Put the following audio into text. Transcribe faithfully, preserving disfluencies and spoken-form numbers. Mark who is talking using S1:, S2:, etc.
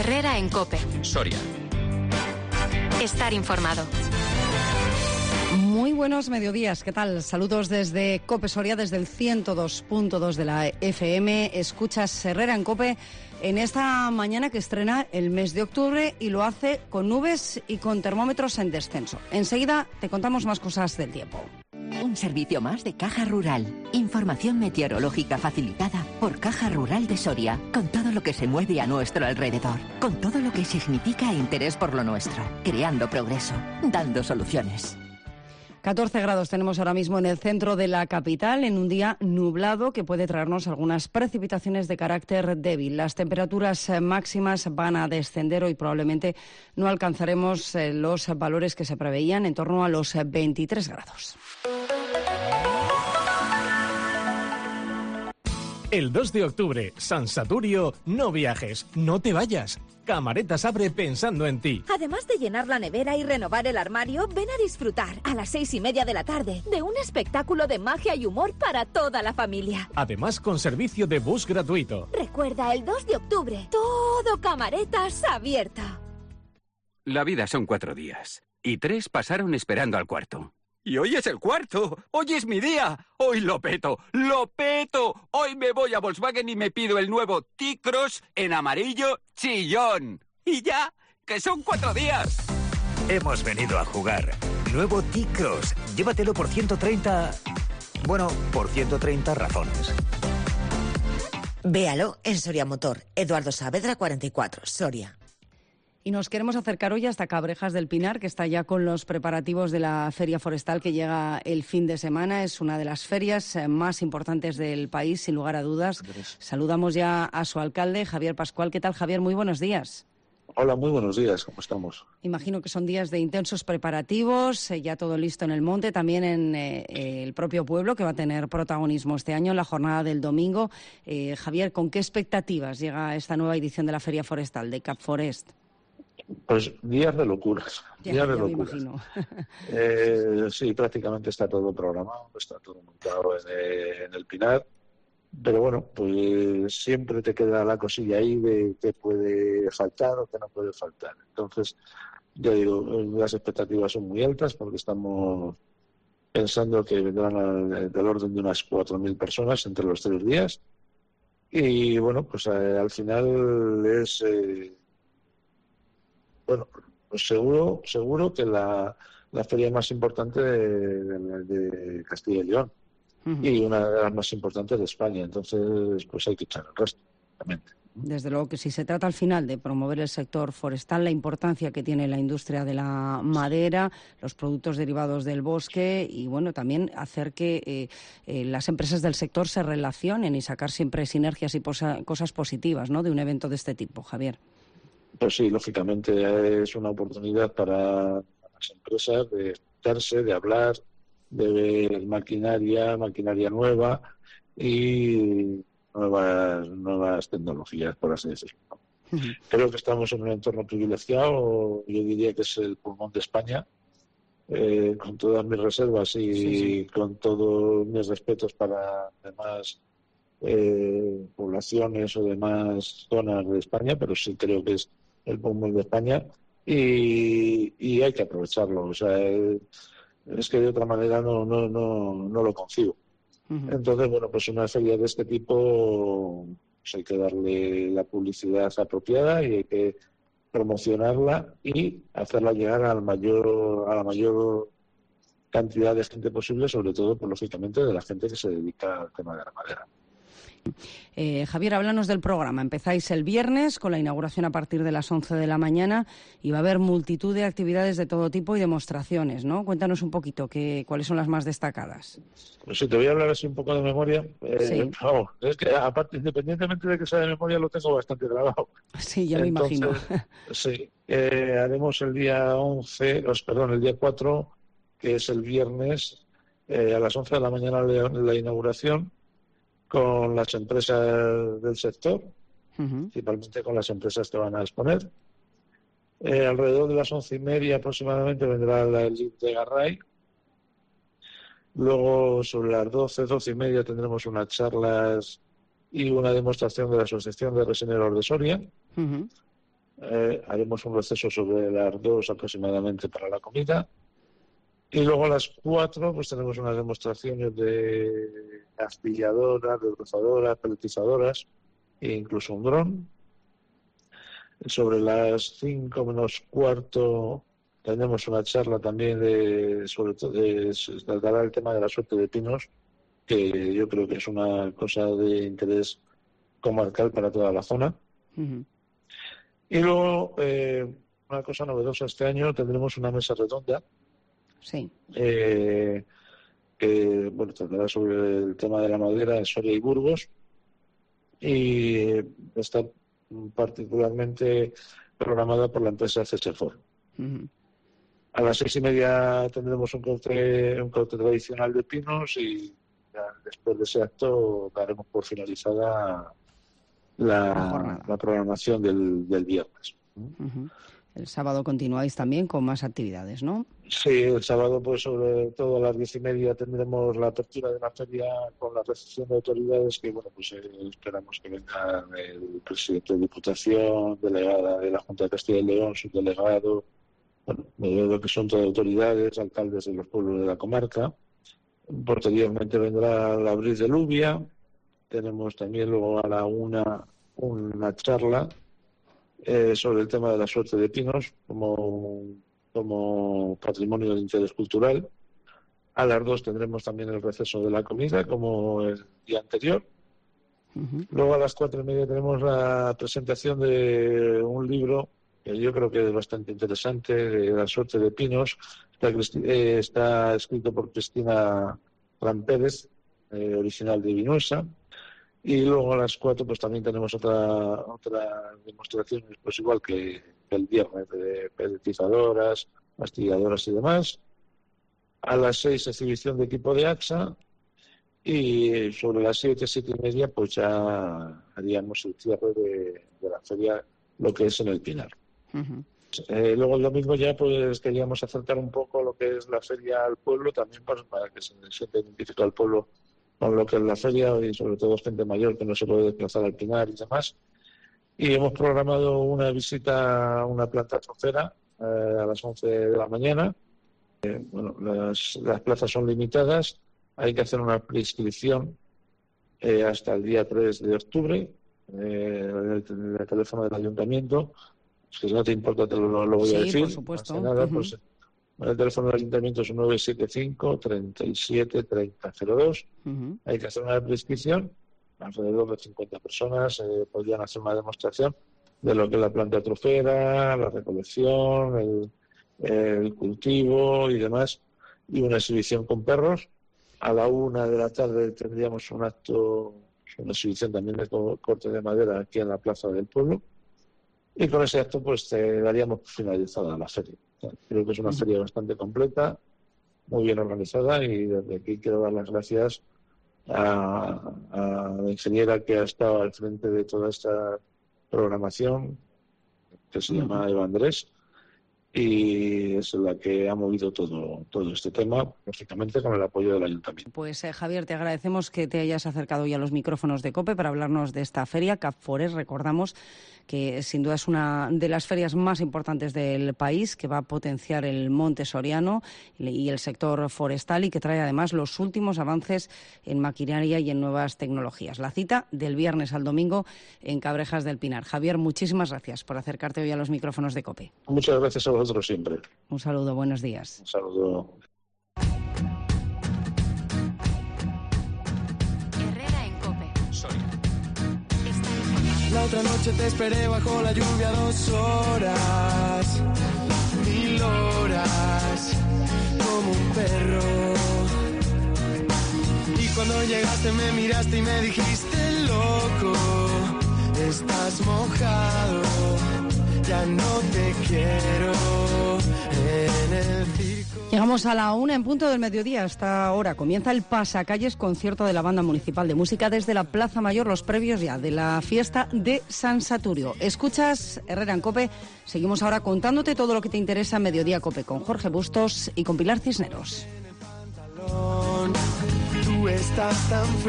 S1: Herrera en COPE.
S2: Soria.
S1: Estar informado.
S3: Muy buenos mediodías, ¿qué tal? Saludos desde COPE Soria, desde el ciento dos punto dos de la F M. Escuchas Herrera en COPE en esta mañana que estrena el mes de octubre y lo hace con nubes y con termómetros en descenso. Enseguida te contamos más cosas del tiempo.
S4: Un servicio más de Caja Rural. Información meteorológica facilitada por Caja Rural de Soria, con todo lo que se mueve a nuestro alrededor, con todo lo que significa interés por lo nuestro, creando progreso, dando soluciones.
S3: catorce grados tenemos ahora mismo en el centro de la capital, en un día nublado que puede traernos algunas precipitaciones de carácter débil. Las temperaturas máximas van a descender hoy, probablemente no alcanzaremos los valores que se preveían, en torno a los veintitrés grados.
S5: El dos de octubre, San Saturio, no viajes, no te vayas. Camaretas abre pensando en ti.
S6: Además de llenar la nevera y renovar el armario, ven a disfrutar a las seis y media de la tarde de un espectáculo de magia y humor para toda la familia.
S5: Además, con servicio de bus gratuito.
S6: Recuerda, el dos de octubre, todo Camaretas abierto.
S2: La vida son cuatro días, y tres pasaron esperando al cuarto. Y hoy es el cuarto, hoy es mi día, hoy lo peto, lo peto. Hoy me voy a Volkswagen y me pido el nuevo T-Cross en amarillo chillón. Y ya, que son cuatro días.
S7: Hemos venido a jugar. Nuevo T-Cross, llévatelo por ciento treinta... Bueno, por ciento treinta razones.
S8: Véalo en Soria Motor, Eduardo Saavedra cuarenta y cuatro, Soria.
S3: Y nos queremos acercar hoy hasta Cabrejas del Pinar, que está ya con los preparativos de la Feria Forestal que llega el fin de semana. Es una de las ferias más importantes del país, sin lugar a dudas. Saludamos ya a su alcalde, Javier Pascual. ¿Qué tal, Javier? Muy buenos días.
S9: Hola, muy buenos días. ¿Cómo estamos?
S3: Imagino que son días de intensos preparativos, eh, ya todo listo en el monte, también en eh, el propio pueblo, que va a tener protagonismo este año en la jornada del domingo. Eh, Javier, ¿con qué expectativas llega esta nueva edición de la Feria Forestal, de Cap Forest?
S9: Pues días de locuras,
S3: ya,
S9: días de
S3: ya
S9: locuras. eh, sí, prácticamente está todo programado, está todo montado en, eh, en el Pinar, pero bueno, pues siempre te queda la cosilla ahí de qué puede faltar o qué no puede faltar. Entonces, ya digo, las expectativas son muy altas porque estamos pensando que vendrán al, del orden de unas cuatro mil personas entre los tres días y bueno, pues eh, al final es... Eh, Bueno, pues seguro, seguro que la, la feria más importante de, de, de Castilla y León uh-huh. y una de las más importantes de España. Entonces, pues hay que echar el resto, obviamente.
S3: Desde luego que si se trata al final de promover el sector forestal, la importancia que tiene la industria de la madera, los productos derivados del bosque y, bueno, también hacer que eh, eh, las empresas del sector se relacionen y sacar siempre sinergias y posa, cosas positivas, ¿no?, de un evento de este tipo, Javier.
S9: Pues sí, lógicamente es una oportunidad para las empresas de juntarse, de hablar, de ver maquinaria, maquinaria nueva y nuevas nuevas tecnologías, por así decirlo. Uh-huh. Creo que estamos en un entorno privilegiado, yo diría que es el pulmón de España, eh, con todas mis reservas y sí, sí. con todos mis respetos para demás eh, poblaciones o demás zonas de España, pero sí creo que es el pulmón de España y, y hay que aprovecharlo. O sea, es que de otra manera no no no, no lo concibo. Uh-huh. Entonces, bueno, pues una feria de este tipo pues hay que darle la publicidad apropiada y hay que promocionarla y hacerla llegar al mayor a la mayor cantidad de gente posible, sobre todo, pues lógicamente, de la gente que se dedica al tema de la madera.
S3: Eh, Javier, háblanos del programa. Empezáis el viernes con la inauguración a partir de las once de la mañana y va a haber multitud de actividades de todo tipo y demostraciones, ¿no? Cuéntanos un poquito que, cuáles son las más destacadas.
S9: Pues sí, te voy a hablar así un poco de memoria. Eh,
S3: sí.
S9: No, es que aparte, independientemente de que sea de memoria, lo tengo bastante grabado.
S3: Sí, ya
S9: Entonces,
S3: me imagino.
S9: Sí, eh, haremos el día once, os, perdón, el día cuatro, que es el viernes, eh, a las once de la mañana la, la inauguración, con las empresas del sector, uh-huh. principalmente con las empresas que van a exponer. Eh, alrededor de las once y media aproximadamente vendrá la el de Garray. Luego, sobre las doce, doce y media tendremos unas charlas y una demostración de la Asociación de Resineros de Soria. Uh-huh. eh, haremos un receso sobre las dos aproximadamente para la comida. Y luego a las cuatro pues tenemos unas demostraciones de aspilladoras, desbrozadoras, peletizadoras e incluso un dron. Sobre las cinco menos cuarto tenemos una charla también de, sobre todo, de, se tratará el tema de la suerte de pinos, que yo creo que es una cosa de interés comarcal para toda la zona. Uh-huh. Y luego, eh, una cosa novedosa este año, tendremos una mesa redonda.
S3: Sí.
S9: Eh, que, bueno, tratará sobre el tema de la madera en Soria y Burgos. Y está particularmente programada por la empresa Cesefor. Uh-huh. A las seis y media tendremos un corte, un corte tradicional de pinos y ya después de ese acto daremos por finalizada la, la, la programación del, del viernes.
S3: Uh-huh. El sábado continuáis también con más actividades, ¿no?
S9: Sí, el sábado, pues sobre todo a las diez y media tendremos la apertura de la feria con la recepción de autoridades que, bueno, pues eh, esperamos que venga el presidente de Diputación, delegada de la Junta de Castilla y León, subdelegado, bueno, lo que son todas autoridades, alcaldes de los pueblos de la comarca. Posteriormente vendrá la Bris de Lubia. Tenemos también luego a la una una charla eh, sobre el tema de la suerte de pinos como, como patrimonio de interés cultural. A las dos tendremos también el receso de la comida como el día anterior. Uh-huh. Luego a las cuatro y media tenemos la presentación de un libro que yo creo que es bastante interesante, de la suerte de pinos. Está, eh, está escrito por Cristina Ram Pérez, eh, original de Vinuesa. Y luego a las cuatro pues también tenemos otra otra demostración, pues igual que, que el viernes, de peletizadoras, astilladoras y demás. A las seis exhibición de equipo de AXA y sobre las siete, siete y media pues ya haríamos el cierre de, de la feria, lo que es en el Pinar. Uh-huh. Eh, luego el domingo ya pues queríamos acercar un poco lo que es la feria al pueblo, también pues, para que se sienta identificado al pueblo con lo que es la feria y sobre todo gente mayor que no se puede desplazar al Pinar y demás. Y hemos programado una visita a una planta trofera eh, a las once de la mañana. Eh, bueno, las, las plazas son limitadas, hay que hacer una prescripción eh, hasta el día tres de octubre eh, en, el, en el teléfono del ayuntamiento. Si no te importa te lo, lo voy
S3: sí,
S9: a decir.
S3: Por supuesto.
S9: Nada,
S3: uh-huh.
S9: pues, el teléfono del ayuntamiento es nueve siete cinco, treinta y siete, treinta cero dos. Uh-huh. Hay que hacer una prescripción. Alrededor de cincuenta personas eh, podrían hacer una demostración de lo que es la planta trofera, la recolección, el, el cultivo y demás, y una exhibición con perros. A la una de la tarde tendríamos un acto, una exhibición también de corte de madera aquí en la plaza del pueblo. Y con ese acto pues te daríamos finalizada la feria. Creo que es una feria bastante completa, muy bien organizada, y desde aquí quiero dar las gracias a, a la ingeniera que ha estado al frente de toda esta programación, que se llama Eva Andrés, y es la que ha movido todo, todo este tema, lógicamente con el apoyo del ayuntamiento.
S3: Pues eh, Javier, te agradecemos que te hayas acercado hoy a los micrófonos de COPE para hablarnos de esta feria. Capforest, recordamos que sin duda es una de las ferias más importantes del país, que va a potenciar el monte soriano y el sector forestal, y que trae además los últimos avances en maquinaria y en nuevas tecnologías. La cita del viernes al domingo en Cabrejas del Pinar. Javier, muchísimas gracias por acercarte hoy a los micrófonos de COPE.
S9: Muchas gracias a vosotros siempre.
S3: Un saludo, buenos días.
S9: Un saludo.
S1: Herrera en COPE.
S2: Soria.
S1: Está informado.
S10: La otra noche te esperé bajo la lluvia dos horas, mil horas, como un perro. Y cuando llegaste me miraste y me dijiste loco, estás mojado, ya no te quiero en el circo.
S3: Llegamos a la una en punto del mediodía. Hasta ahora comienza el Pasacalles, concierto de la Banda Municipal de Música desde la Plaza Mayor, los previos ya de la fiesta de San Saturio. Escuchas Herrera en COPE. Seguimos ahora contándote todo lo que te interesa en Mediodía COPE con Jorge Bustos y con Pilar Cisneros.
S10: Tú estás tan